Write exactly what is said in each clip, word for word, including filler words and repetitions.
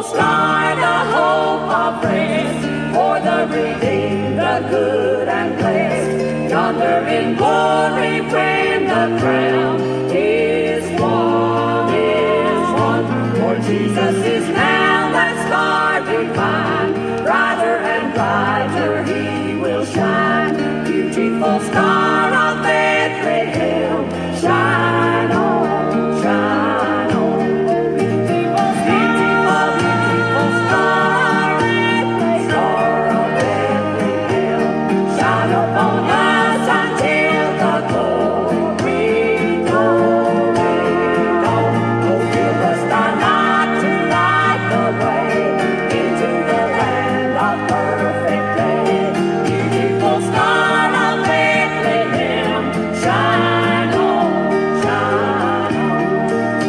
star, the hope of rest, for the redeemed, the good and blessed, yonder in glory when the crown is won, is won. For Jesus is now that star divine, brighter and brighter he will shine. Beautiful star of Bethlehem, shine on, shine on. Beautiful, beautiful, beautiful star, star of Bethlehem, shine upon us until the glory glory dawn. Oh, give us thy light to light the way into the land of perfect day. Beautiful star of Bethlehem, shine on, shine on.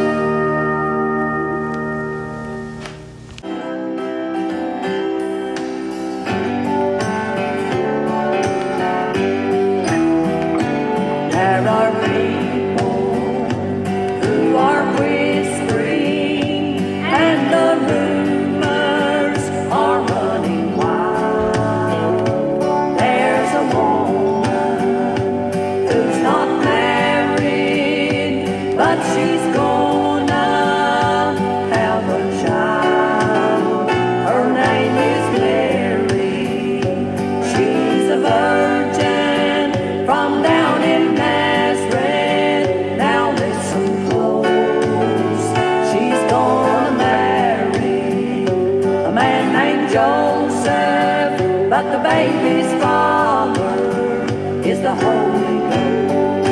There are people who are whispering, and the rumors are running wild. There's a woman who's not married, but she's gonna have a child. Her name is Mary. She's a virgin from down in Nazareth. Now listen close. She's gonna marry a man named Joseph, but the baby's father is the Holy Ghost.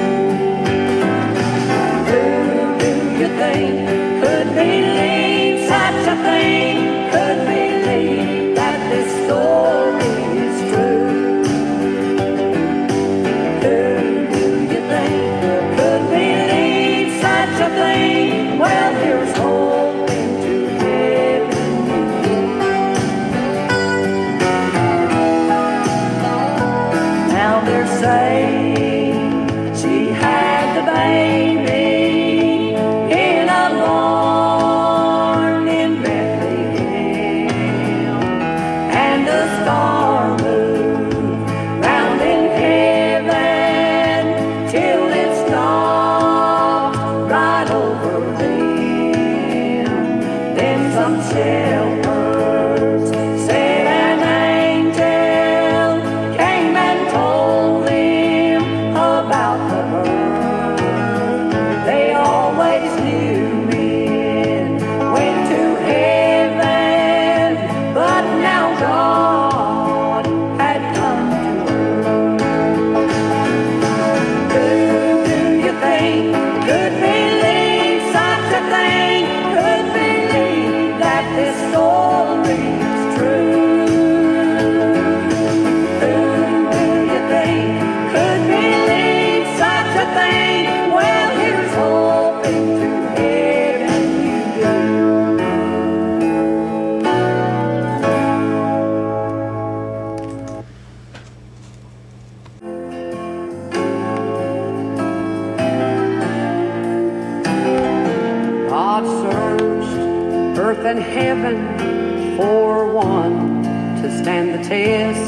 Who do you think could believe such a thing? Could believe that this story is true? Who do you think could believe such a thing? Well, here's hope into heaven you get. Now they're saying she had the baby in a barn in Bethlehem, and the star moved round in heaven till it stopped right over them. Then some shepherds said an angel came and told them about the birth. They always knew men went to heaven, but now God had come to earth. Who do you think could believe such a thing? Could believe that this story is true? Who do you think could believe such a thing? Well, here's hope into heaven you do. God searched earth and heaven for one to stand the test,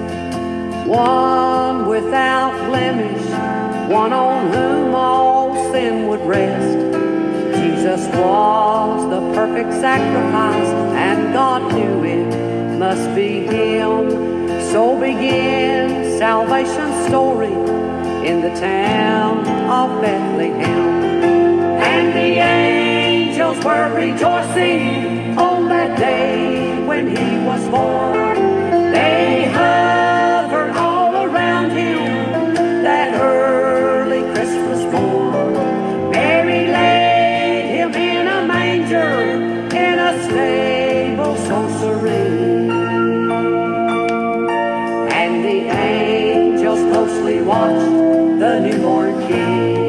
one without blemish, one on whom all sin would rest. Jesus was the perfect sacrifice, and God knew it must be Him. So began salvation's story in the town of Bethlehem. And the angels were rejoicing on that day when He was born. They hovered all around Him that early Christmas morn. Mary laid Him in a manger in a stable so serene. And the angels closely watched the newborn King.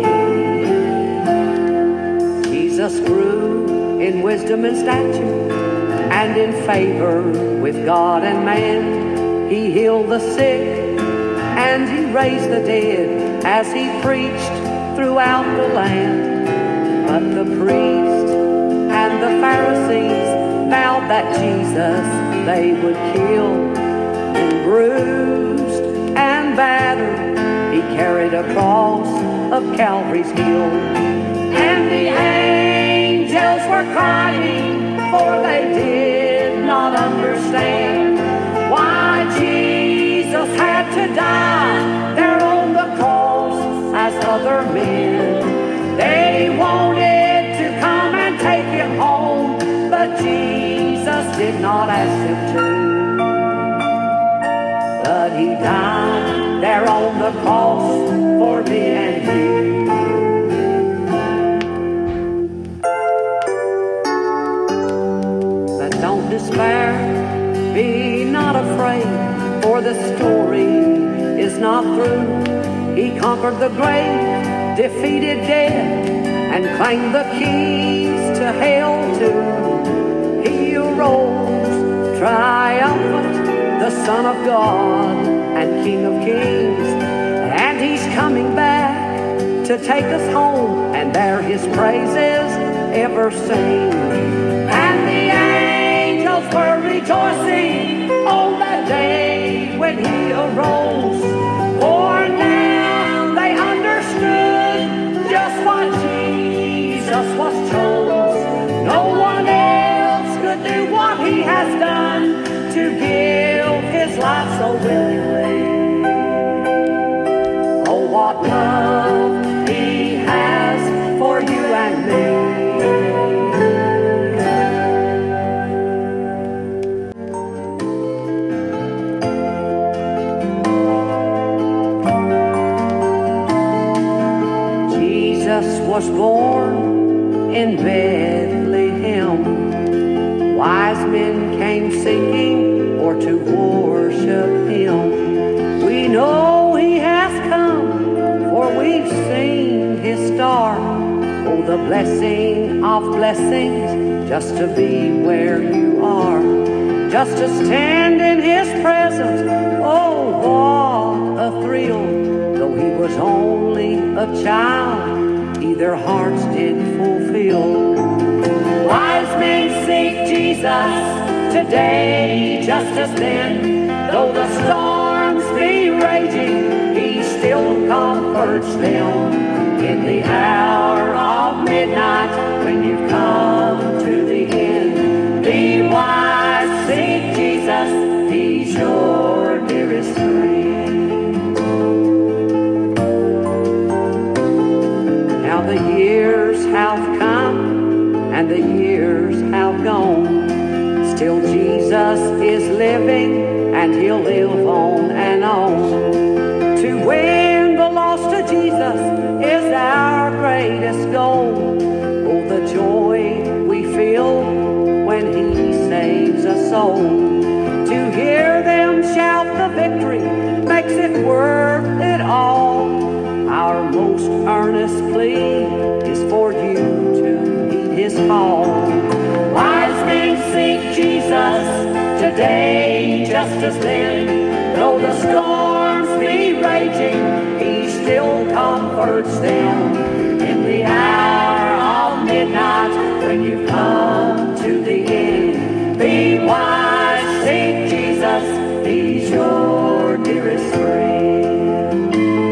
Jesus grew in wisdom and stature, and in favor with God and man. He healed the sick, and He raised the dead as He preached throughout the land. But the priests and the Pharisees vowed that Jesus they would kill. And bruised and battered, he carried a cross of Calvary's hill. And the angels were crying, for they did not understand why Jesus had to die there on the cross as other men. They wanted to come and take him home, but Jesus did not ask them to. But he died there on the cross for me and you. But don't despair, be not afraid, for the story is not through. He conquered the grave, defeated death, and claimed the keys to hell too. He arose triumphant, the Son of God and King of Kings, and he's coming back to take us home, and there his praises ever sing. And the angels were rejoicing on that day when he arose, for now they understood just what Jesus was chose. No one else could do what he has done, to give his life so willingly. Oh, what love he has for you and me. Jesus was born in Bethlehem. Wise men came seeking or to worship him. We know he has come, for we've seen his star. Oh, the blessing of blessings, just to be where you are, just to stand in his presence. Oh, what a thrill. Though he was only a child, either hearts did fulfill. Wise men seek Jesus today, just as then. Though the storms be raging, he still comforts them. In the hour of midnight, when you've come to the end, be wise, seek Jesus, he's your dearest friend. Now the years have come and the years have gone, still Jesus is living, and he'll live on and on. To win the lost to Jesus is our greatest goal. Oh, the joy we feel when he saves a soul. To hear them shout the victory makes it worth it all. Our most earnest plea is for you to heed his call. Wise men seek Jesus today, just as then. Though the storms be raging, he still comforts them. In the hour of midnight, when you come to the end, be wise, seek Jesus, he's your dearest friend.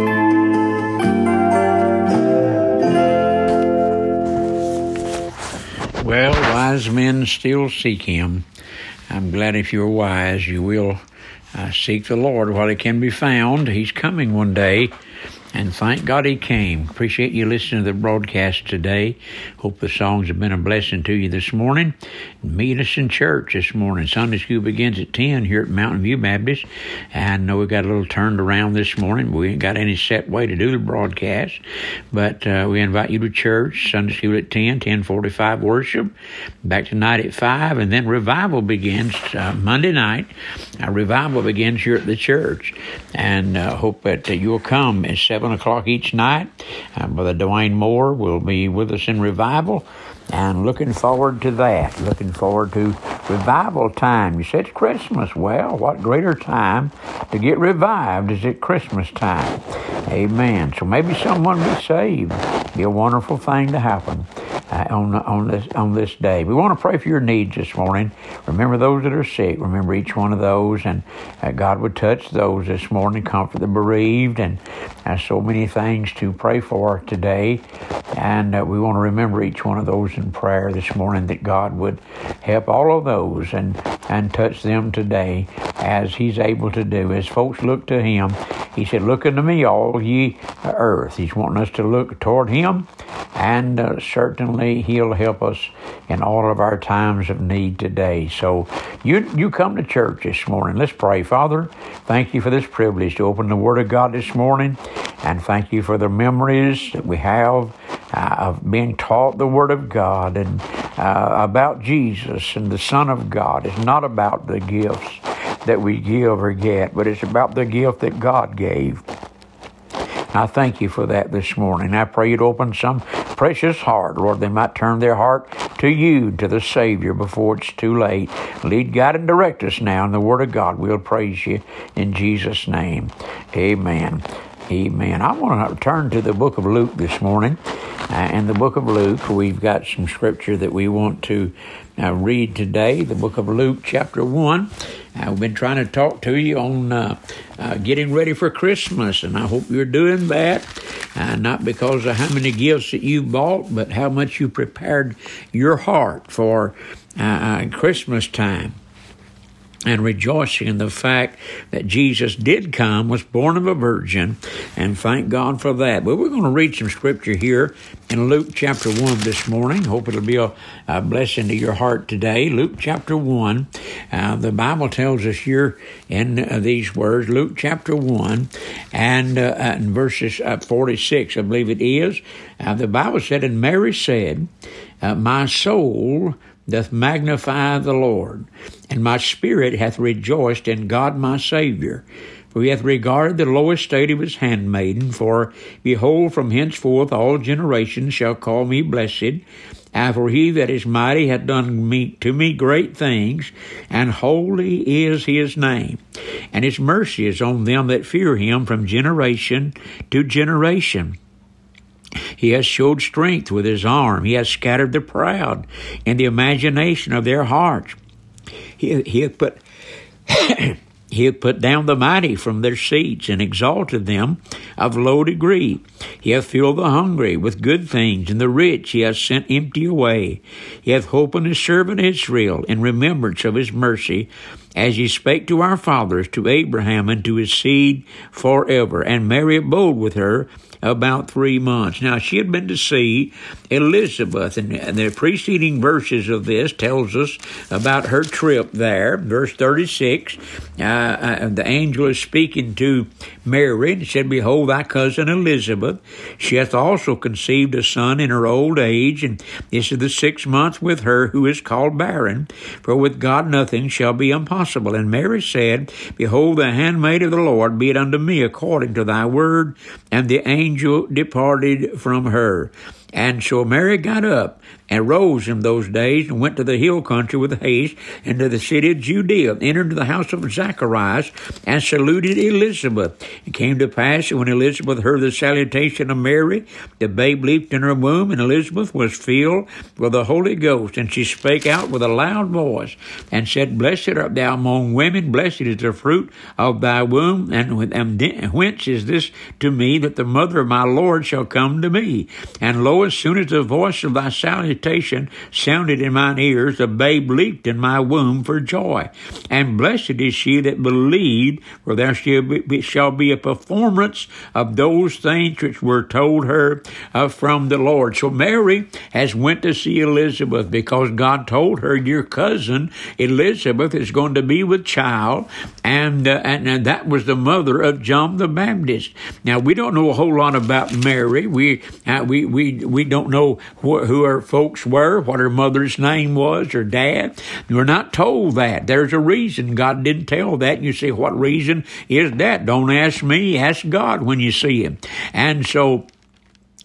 Well, wise men still seek him. I'm glad if you're wise, you will uh, seek the Lord while he can be found. He's coming one day, and thank God he came. Appreciate you listening to the broadcast today. Hope the songs have been a blessing to you this morning. Meet us in church this morning. Sunday school begins at ten here at Mountain View Baptist. And I know we got a little turned around this morning. We ain't got any set way to do the broadcast. But uh, we invite you to church. Sunday school at ten, ten forty-five worship. Back tonight at five. And then revival begins uh, Monday night. Uh, revival begins here at the church. And I uh, hope that uh, you'll come at seven o'clock each night. Uh, Brother Dwayne Moore will be with us in revival. And looking forward to that. Looking forward to revival time. You said it's Christmas. Well, what greater time to get revived is at Christmas time. Amen. So maybe someone will be saved. Be a wonderful thing to happen. uh, on on this on this day. We want to pray for your needs this morning. Remember those that are sick. Remember each one of those, and uh, God would touch those this morning, comfort the bereaved, and uh, so many things to pray for today. And uh, we want to remember each one of those in prayer this morning, that God would help all of those and and touch them today, as He's able to do. As folks look to Him, He said, "Look unto me, all ye earth." He's wanting us to look toward Him, and uh, certainly He'll help us in all of our times of need today. So you you come to church this morning. Let's pray. Father, thank you for this privilege to open the Word of God this morning, and thank you for the memories that we have uh, of being taught the Word of God, and uh, about Jesus and the Son of God. It's not about the gifts that we give or get, but it's about the gift that God gave. And I thank you for that this morning. I pray you'd open some precious heart, Lord, they might turn their heart to you, to the Savior, before it's too late. Lead, guide, and direct us now in the Word of God. We'll praise you in Jesus' name. Amen. Amen. I want to turn to the book of Luke this morning. Uh, in the book of Luke, we've got some scripture that we want to uh, read today. The book of Luke, chapter one. Uh, we've been trying to talk to you on uh, uh, getting ready for Christmas, and I hope you're doing that. Uh, not because of how many gifts that you bought, but how much you prepared your heart for uh, uh, Christmas time. And rejoicing in the fact that Jesus did come, was born of a virgin, and thank God for that. But we're going to read some scripture here in Luke chapter one this morning. Hope it'll be a, a blessing to your heart today. Luke chapter one, uh, the Bible tells us here in uh, these words, Luke chapter one, and uh, in verses uh, forty-six, I believe it is, uh, the Bible said, "And Mary said, uh, My soul doth magnify the Lord, and my spirit hath rejoiced in God my Savior. For he hath regarded the low estate of his handmaiden. For behold, from henceforth all generations shall call me blessed. And for he that is mighty hath done me to me great things, and holy is his name. And his mercy is on them that fear him from generation to generation. He has showed strength with his arm. He has scattered the proud in the imagination of their hearts. He, he hath put he hath put down the mighty from their seats, and exalted them of low degree. He hath filled the hungry with good things, and the rich he hath sent empty away. He hath holpen his servant Israel in remembrance of his mercy, as he spake to our fathers, to Abraham, and to his seed forever. And Mary abode with her about three months. Now, she had been to see Elizabeth, and the preceding verses of this tells us about her trip there. Verse thirty-six, uh, uh, the angel is speaking to Mary, and said, Behold, thy cousin Elizabeth, she hath also conceived a son in her old age, and this is the sixth month with her who is called barren, for with God nothing shall be impossible. And Mary said, Behold, the handmaid of the Lord, be it unto me according to thy word. And the angel departed from her. And so Mary got up and rose in those days, and went to the hill country with haste into the city of Judea, entered the house of Zacharias, and saluted Elizabeth. It came to pass that when Elizabeth heard the salutation of Mary, the babe leaped in her womb, and Elizabeth was filled with the Holy Ghost. And she spake out with a loud voice, and said, Blessed art thou among women, blessed is the fruit of thy womb, and, and whence is this to me, that the mother of my Lord shall come to me? And lo, as soon as the voice of thy salutation sounded in mine ears, the babe leaped in my womb for joy. And blessed is she that believed, for there shall be, shall be a performance of those things which were told her uh, from the Lord. So Mary has went to see Elizabeth, because God told her, your cousin Elizabeth is going to be with child, and, uh, and, and that was the mother of John the Baptist. Now, we don't know a whole lot about Mary. We uh, we we we don't know wh- who her folks were, what her mother's name was, her dad. We're not told that. There's a reason God didn't tell that. And you say, what reason is that? Don't ask me, ask God when you see him. And so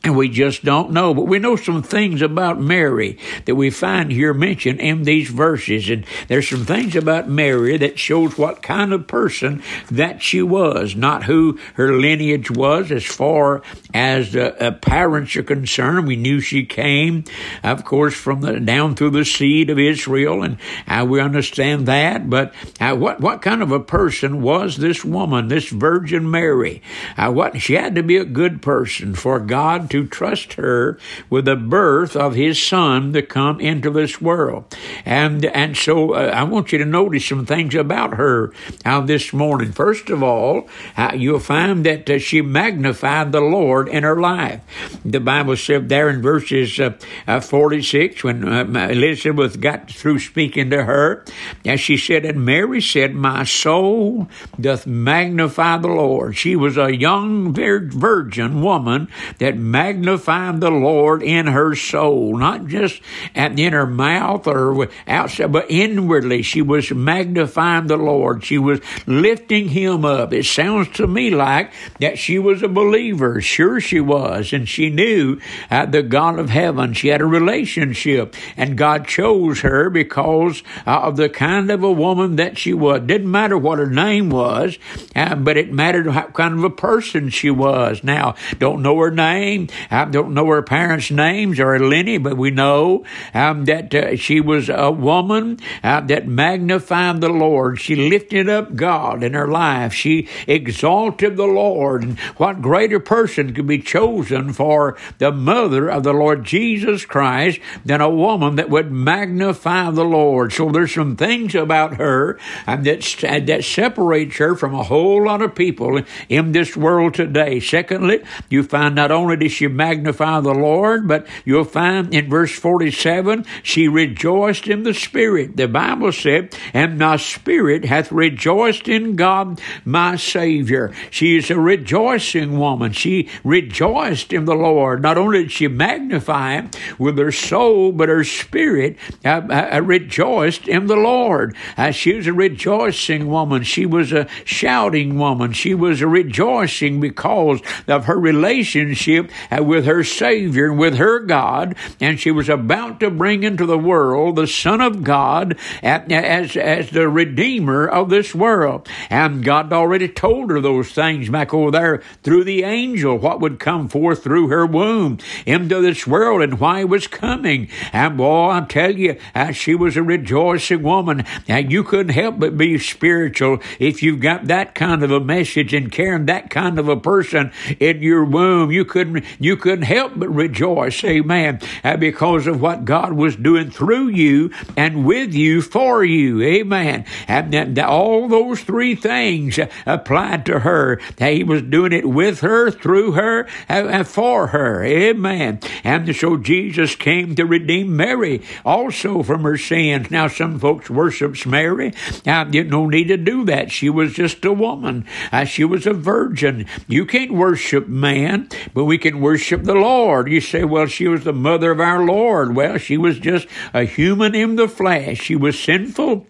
And we just don't know. But we know some things about Mary that we find here mentioned in these verses. And there's some things about Mary that shows what kind of person that she was, not who her lineage was as far as the uh, parents are concerned. We knew she came, of course, from the down through the seed of Israel, and uh, we understand that. But uh, what what kind of a person was this woman, this Virgin Mary? Uh, what she had to be a good person for God to trust her with the birth of his son to come into this world. And and so uh, I want you to notice some things about her uh, this morning. First of all, uh, you'll find that uh, she magnified the Lord in her life. The Bible said there in verses uh, uh, forty-six, when uh, Elizabeth got through speaking to her, as she said, and Mary said, my soul doth magnify the Lord. She was a young virgin woman that magnified the Lord in her soul, not just in her mouth or outside, but inwardly she was magnifying the Lord. She was lifting him up. It sounds to me like that she was a believer. Sure she was, and she knew uh, the God of heaven. She had a relationship, and God chose her because uh, of the kind of a woman that she was. Didn't matter what her name was, uh, but it mattered what kind of a person she was. Now, don't know her name. I don't know her parents' names or her lineage, but we know um, that uh, she was a woman uh, that magnified the Lord. She lifted up God in her life. She exalted the Lord. And what greater person could be chosen for the mother of the Lord Jesus Christ than a woman that would magnify the Lord? So there's some things about her um, that, that separates her from a whole lot of people in this world today. Secondly, you find not only did she magnify the Lord, but you'll find in verse forty-seven, she rejoiced in the Spirit. The Bible said, and my spirit hath rejoiced in God, my Savior. She is a rejoicing woman. She rejoiced in the Lord. Not only did she magnify him with her soul, but her spirit uh, uh, rejoiced in the Lord. Uh, she was a rejoicing woman. She was a shouting woman. She was a rejoicing because of her relationship uh, with her Savior and with her God, and she was about to bring into the world the Son of God as, as the Redeemer of this world. And God already told her those things back over there through the angel, what would come forth through her womb into this world and why it was coming. And boy, I tell you, uh, she was a rejoicing woman. And you couldn't help but be spiritual if you've got that kind of a message and carrying that kind of a person in your womb. You couldn't, you couldn't help but rejoice, amen, uh, because of what God was doing through you and with you for you, amen. And, and all those three things applied to her. He was doing it with her, through her, and for her, amen. And so Jesus came to redeem Mary also from her sins. Now, some folks worships Mary. Uh, you no need to do that. She was just a woman. Uh, she was a virgin. You can't worship man, but we can worship the Lord. You say, well, she was the mother of our Lord. Well, she was just a human in the flesh. She was sinful.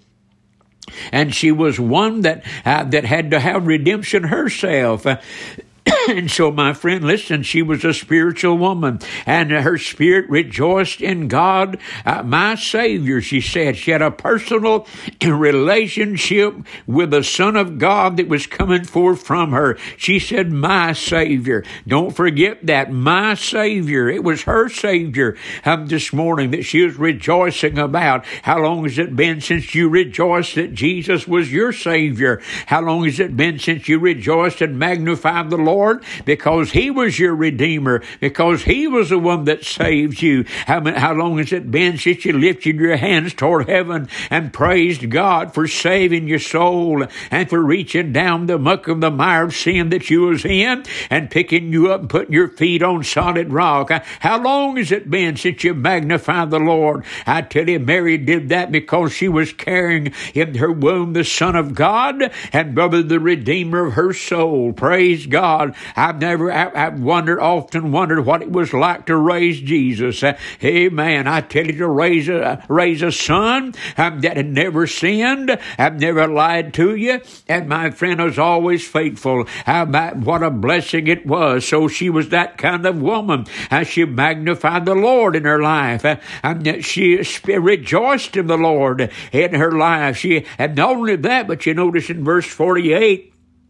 And she was one that uh, that had to have redemption herself. Uh, And so, my friend, listen, she was a spiritual woman, and her spirit rejoiced in God, uh, my Savior, she said. She had a personal relationship with the Son of God that was coming forth from her. She said, my Savior. Don't forget that, my Savior. It was her Savior um, this morning that she was rejoicing about. How long has it been since you rejoiced that Jesus was your Savior? How long has it been since you rejoiced and magnified the Lord? Because he was your Redeemer, because he was the one that saved you. How, how long has it been since you lifted your hands toward heaven and praised God for saving your soul and for reaching down the muck of the mire of sin that you was in and picking you up and putting your feet on solid rock? How long has it been since you magnified the Lord? I tell you, Mary did that because she was carrying in her womb the Son of God and brother the Redeemer of her soul. Praise God. God. I've never, I, I've wondered, often wondered what it was like to raise Jesus. Uh, amen. I tell you, to raise a, raise a son um, that had never sinned, I've never lied to you, and my friend was always faithful. How about what a blessing it was. So she was that kind of woman. Uh, she magnified the Lord in her life. Uh, and she rejoiced in the Lord in her life. She, and not only that, but you notice in verse forty-eight,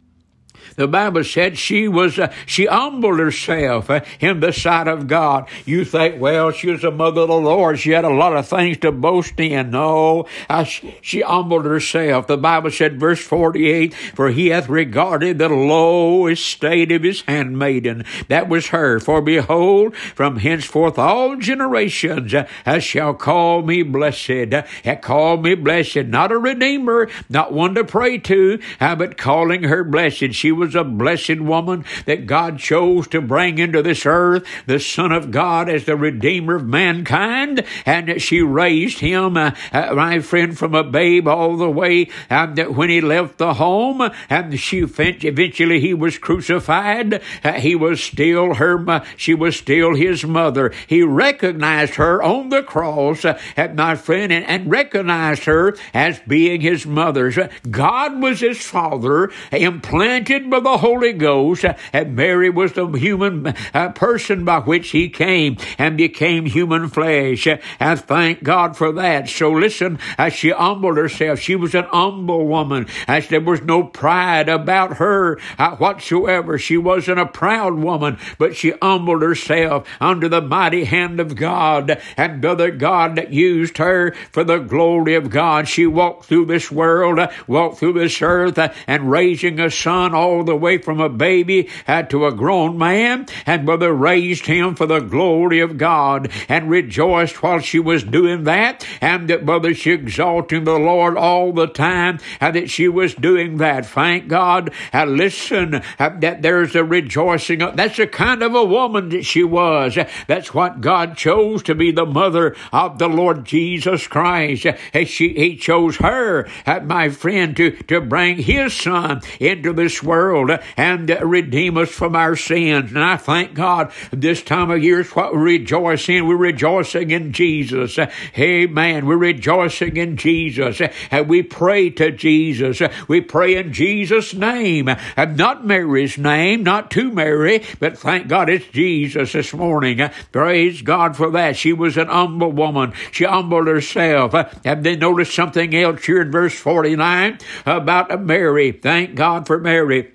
the Bible said she was, uh, she humbled herself uh, in the sight of God. You think, well, she was a mother of the Lord. She had a lot of things to boast in. No, uh, she, she humbled herself. The Bible said, verse forty-eight, for he hath regarded the low estate of his handmaiden. That was her. For behold, from henceforth all generations uh, shall call me blessed. Uh, call me blessed. Not a redeemer, not one to pray to, uh, but calling her blessed. She was a blessed woman that God chose to bring into this earth, the Son of God as the Redeemer of mankind, and she raised him, uh, uh, my friend, from a babe all the way um, that when he left the home, and she eventually he was crucified. Uh, he was still her, uh, she was still his mother. He recognized her on the cross, uh, my friend, and, and recognized her as being his mother. God was his father, implanted by the Holy Ghost, and Mary was the human uh, person by which he came and became human flesh. And thank God for that. So listen, as she humbled herself, she was an humble woman. As there was no pride about her uh, whatsoever. She wasn't a proud woman, but she humbled herself under the mighty hand of God, and brother, God that used her for the glory of God. She walked through this world, uh, walked through this earth, uh, and raising a son all the way from a baby uh, to a grown man, and brother raised him for the glory of God, and rejoiced while she was doing that, and that brother she exalting the Lord all the time uh, that she was doing that. Thank God. Uh, listen, uh, that there's a rejoicing. That's the kind of a woman that she was. Uh, that's what God chose to be the mother of the Lord Jesus Christ. Uh, she, he chose her, uh, my friend, to, to bring his son into this world and redeem us from our sins. And I thank God this time of year is what we rejoice in. We're rejoicing in Jesus. Amen. We're rejoicing in Jesus. And we pray to Jesus. We pray in Jesus' name. And not Mary's name, not to Mary, but thank God it's Jesus this morning. Praise God for that. She was an humble woman. She humbled herself. And then notice something else here in verse forty-nine about Mary. Thank God for Mary.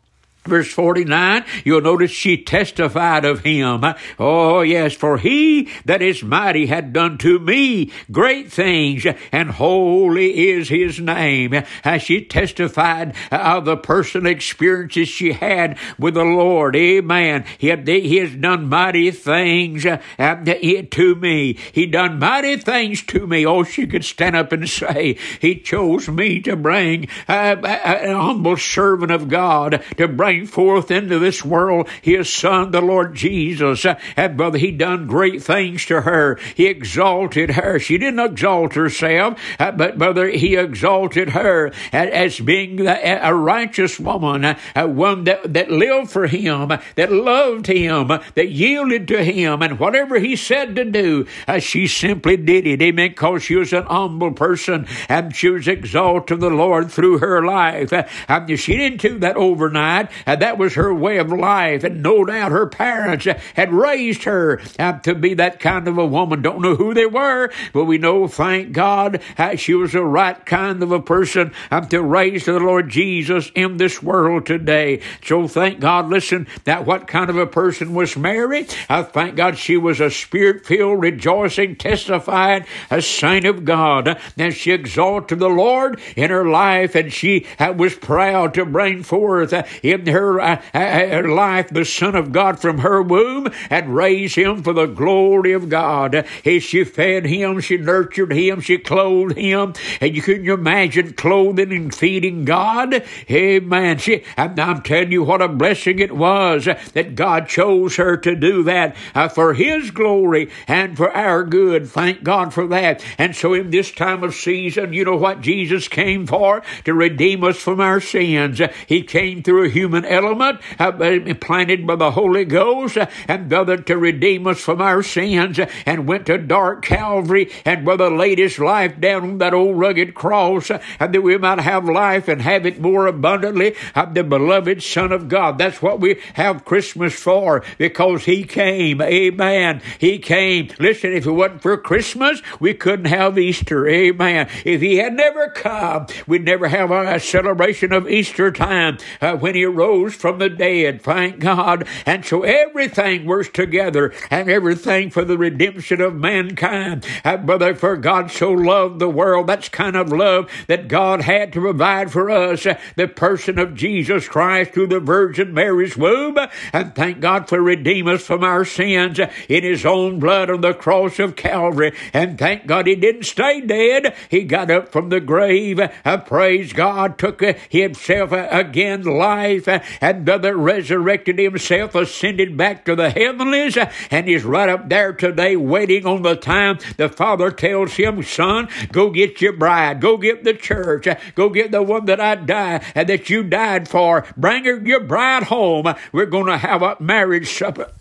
Verse forty-nine, you'll notice she testified of him. Oh, yes, for he that is mighty had done to me great things, and holy is his name. As she testified of the personal experiences she had with the Lord. Amen. He, had, he has done mighty things to me. He done mighty things to me. Oh, she could stand up and say, he chose me to bring uh, an humble servant of God, to bring forth into this world his son, the Lord Jesus. And brother, he done great things to her. He exalted her. She didn't exalt herself, but brother, he exalted her as being a righteous woman, one that, that lived for him, that loved him, that yielded to him, and whatever he said to do, she simply did it. Amen. Because she was an humble person, and she was exalting the Lord through her life. She didn't do that overnight. And that was her way of life. And no doubt her parents had raised her uh, to be that kind of a woman. Don't know who they were, but we know, thank God, uh, she was the right kind of a person uh, to raise the Lord Jesus in this world today. So thank God, listen, that what kind of a person was Mary? I uh, thank God she was a spirit-filled, rejoicing, testifying, a saint of God. And she exalted the Lord in her life, and she uh, was proud to bring forth uh, in her, uh, her life the Son of God from her womb, and raise him for the glory of God. As she fed him, she nurtured him, she clothed him, and you can imagine clothing and feeding God. Amen. She, I'm, I'm telling you what a blessing it was that God chose her to do that uh, for his glory and for our good. Thank God for that. And so in this time of season, you know what Jesus came for? To redeem us from our sins. He came through a human human element, uh, planted by the Holy Ghost, uh, and brother, to redeem us from our sins, uh, and went to dark Calvary, and brother, laid his life down on that old rugged cross, uh, and that we might have life and have it more abundantly, of the beloved Son of God. That's what we have Christmas for, because he came. Amen. He came. Listen, if it wasn't for Christmas, we couldn't have Easter. Amen. If he had never come, we'd never have a celebration of Easter time, uh, when he rose from the dead. Thank God. And so everything works together, and everything for the redemption of mankind. Uh, brother, for God so loved the world. That's kind of love that God had to provide for us. Uh, the person of Jesus Christ through the Virgin Mary's womb. And thank God for redeeming us from our sins in his own blood on the cross of Calvary. And thank God he didn't stay dead. He got up from the grave. Uh, praise God. Took uh, himself uh, again life, uh, and brother, resurrected himself, ascended back to the heavenlies, uh, and he's right up there today waiting on the time the Father tells him, son, go get your bride. Go get the church. Uh, go get the one that I died and that you died for. Bring her, your bride home. We're going to have a marriage supper.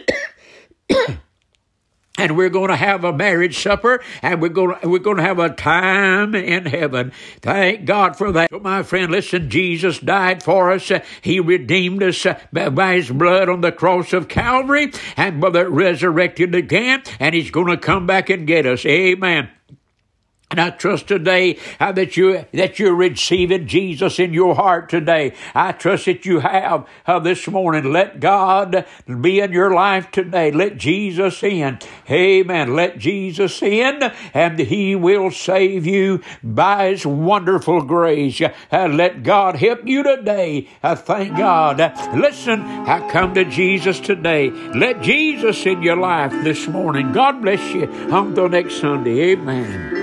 And we're going to have a marriage supper, and we're going to, we're going to have a time in heaven. Thank God for that. So my friend, listen, Jesus died for us. Uh, he redeemed us uh, by his blood on the cross of Calvary, and brother, resurrected again, and he's going to come back and get us. Amen. And I trust today uh, that you that you're receiving Jesus in your heart today. I trust that you have uh, this morning. Let God be in your life today. Let Jesus in. Amen. Let Jesus in, and he will save you by his wonderful grace. Uh, let God help you today. Uh, thank God. Uh, listen, I come to Jesus today. Let Jesus in your life this morning. God bless you. Until next Sunday. Amen.